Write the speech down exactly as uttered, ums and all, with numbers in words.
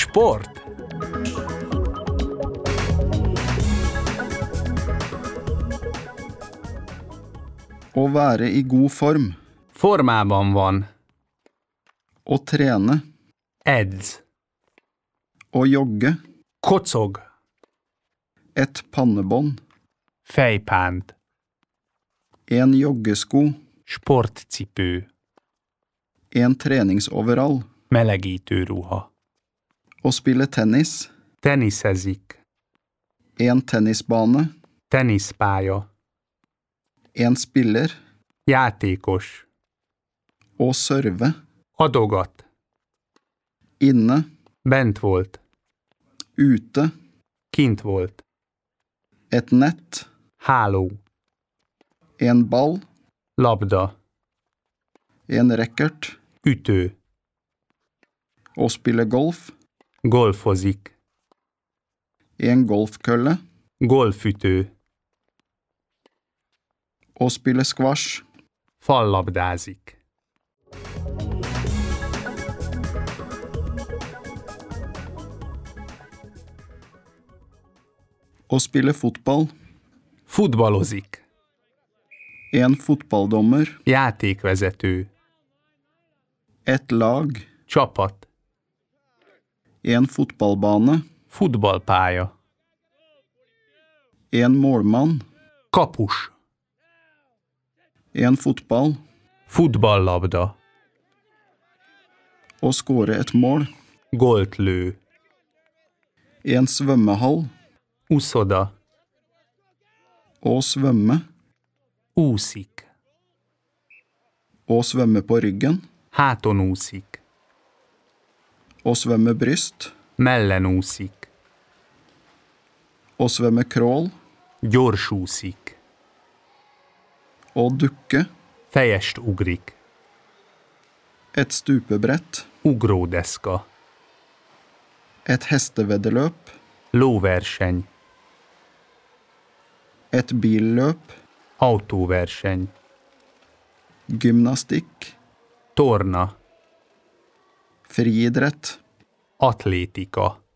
Sport. Å være i god form. Formában van. Å trene. Edz. Å jogge. Kocog. Et pannebånd. Fejpánt. En joggesko. Sportcipő. En treningsoverall. Melegítőruha. Å spille tennis. Teniszezik. En tennisbane. Teniszpálya. En spiller. Játékos. Å serve. Adogat. Inne. Bent volt. Ute. Kint volt. Et nett. Háló. En ball. Labda. En racket. Ütő. Å spille golf. Golfozik. En golfkølle. Golfütő. Å spille squash. Fallabdázik. Å spille fotball. Futballozik. En fotballdommer. Játékvezető. Et lag. Csapat. En fotballbane. Futballpálya. En målmann. Kapus. En fotball. Futballlabda. Å skåre et mål. Gólt lő. En svømmehall. Uszoda. Å svømme. Úszik. Å svømme på ryggen. Háton úszik. Å svømme bryst. Mellen úszik. Å svømme crawl. Gyors úszik. Å dukke. Fejest ugrik. Et stupebrett. Ugródeszka. Et hesteveddeløp. Lóverseny. Et billøp. Autóverseny. Gymnastikk. Torna. Friidrett. Atlétika.